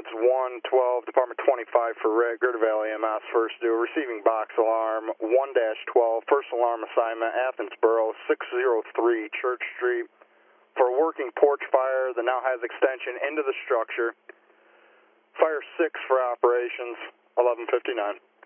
codes 112, Department 25 for Rick, Gerda Valley MS, first due, receiving box alarm 1-12, first alarm assignment, Athensboro, 603 Church Street, for a working porch fire that now has extension into the structure. Fire 6 for operations, 11:59.